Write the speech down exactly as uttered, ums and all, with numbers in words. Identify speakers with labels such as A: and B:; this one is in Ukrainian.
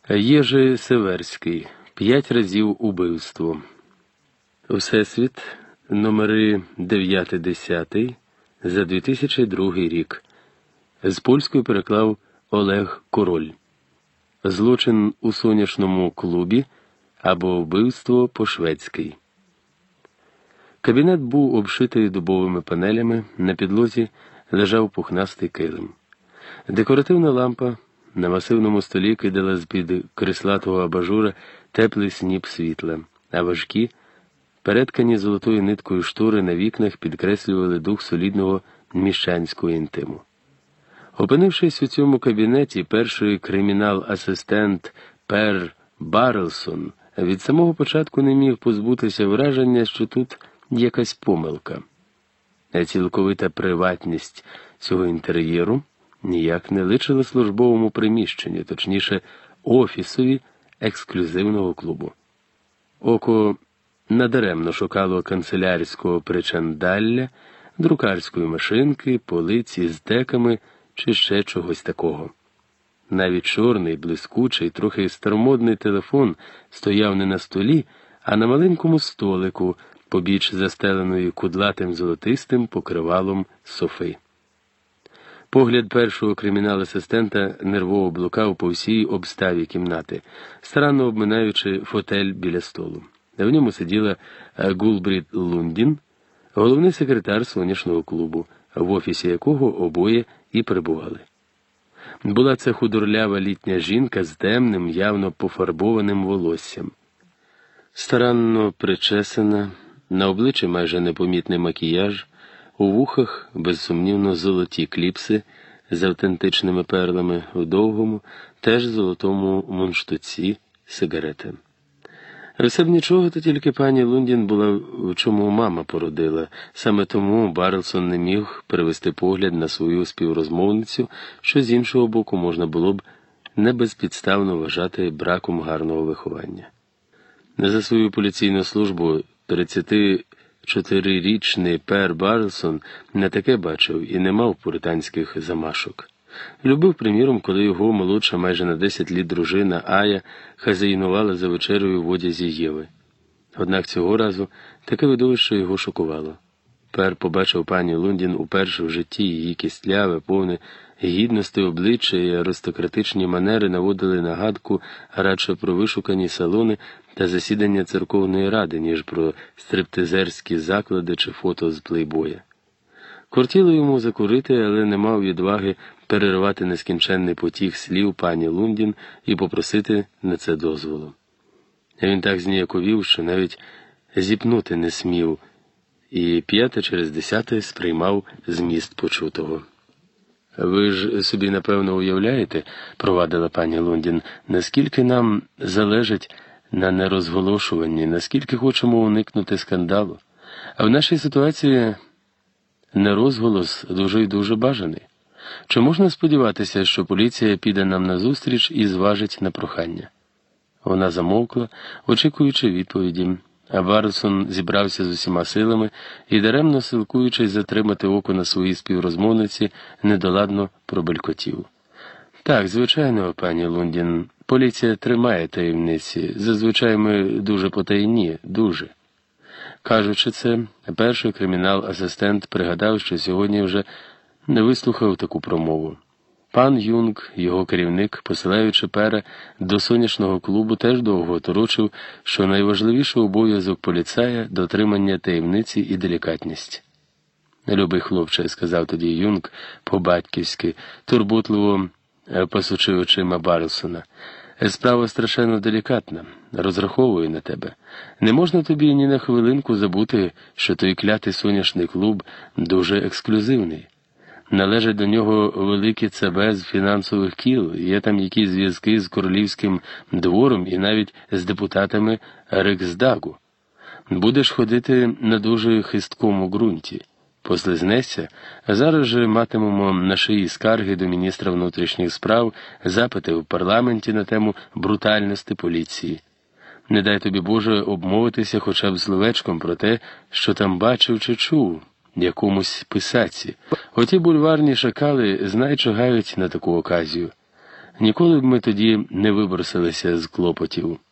A: Єжи Северський. П'ять разів убивство. Всесвіт. Номери дев'ятий-десятий за дві тисячі другий рік. З польської переклав Олег Король. Злочин у сонячному клубі або вбивство по-шведськи. Кабінет був обшитий дубовими панелями, на підлозі лежав пухнастий килим. Декоративна лампа на масивному столі кидала з-під крислатого абажура теплий сніп світла, а важкі, переткані золотою ниткою штори на вікнах підкреслювали дух солідного міщанського інтиму. Опинившись у цьому кабінеті, перший кримінал-асистент Пер Барлсон від самого початку не міг позбутися враження, що тут якась помилка. А цілковита приватність цього інтер'єру ніяк не личила службовому приміщенню, точніше, офісові ексклюзивного клубу. Око надаремно шукало канцелярського причандалля, друкарської машинки, полиці з деками чи ще чогось такого. Навіть чорний, блискучий, трохи старомодний телефон стояв не на столі, а на маленькому столику, побіч застеленої кудлатим золотистим покривалом софи. Погляд першого кримінал-асистента нервово блукав по всій обставі кімнати, старанно обминаючи фотель біля столу. В ньому сиділа Гулбрід Лундін, головний секретар сонячного клубу, в офісі якого обоє і перебували. Була це худорлява літня жінка з темним, явно пофарбованим волоссям. Старанно причесана, на обличчі майже непомітний макіяж, у вухах, безсумнівно, золоті кліпси з автентичними перлами, в довгому, теж золотому мундштуці сигарети. Все б нічого, то тільки пані Лундін була, в чому мама породила. Саме тому Барлсон не міг перевести погляд на свою співрозмовницю, що з іншого боку можна було б не безпідставно вважати браком гарного виховання. За свою поліційну службу тридцятичотирирічний Пер Барлсон не таке бачив і не мав пуританських замашок. Любив, приміром, коли його молодша майже на десять літ дружина Ая хазяїнувала за вечерею в одязі Єви. Однак цього разу таке видовище його шокувало. Пер побачив пані Лундін уперше в житті, її кістляве, повне гідності обличчя і аристократичні манери наводили нагадку радше про вишукані салони та засідання церковної ради, ніж про стриптизерські заклади чи фото з плейбоя. Кортіло йому закурити, але не мав відваги перервати нескінченний потік слів пані Лундін і попросити на це дозволу. Він так зніяковів, що навіть зіпнути не смів, і п'яте через десяте сприймав зміст почутого. «Ви ж собі, напевно, уявляєте, – провадила пані Лундін, – наскільки нам залежить на нерозголошуванні, наскільки хочемо уникнути скандалу. А в нашій ситуації нерозголос дуже й дуже бажаний. Чи можна сподіватися, що поліція піде нам назустріч і зважить на прохання?» Вона замовкла, очікуючи відповіді, а Барлсон зібрався з усіма силами і, даремно силкуючись затримати око на своїй співрозмовниці, недоладно пробелькотів. «Так, звичайно, пані Лундін, поліція тримає таємниці, зазвичай ми дуже потайні, дуже». Кажучи це, перший кримінал-асистент пригадав, що сьогодні вже не вислухав таку промову. Пан Юнг, його керівник, посилаючи Пера до сонячного клубу, теж довго торочив, що найважливіший обов'язок поліцая – дотримання таємниці і делікатність. «Любий хлопче», – сказав тоді Юнг по-батьківськи, турботливо пасучи очима Барлсона, – «справа страшенно делікатна, розраховую на тебе. Не можна тобі ні на хвилинку забути, що той клятий сонячний клуб дуже ексклюзивний. Належать до нього великі ЦБ з фінансових кіл, є там якісь зв'язки з королівським двором і навіть з депутатами Риксдагу. Будеш ходити на дуже хисткому ґрунті. Послизнешся, а зараз же матимемо на шиї скарги до міністра внутрішніх справ, запити в парламенті на тему брутальності поліції. Не дай тобі, Боже, обмовитися хоча б словечком про те, що там бачив чи чув якомусь писаці. Оті бульварні шакали знай чагають на таку оказію. Ніколи б ми тоді не вибросилися з клопотів.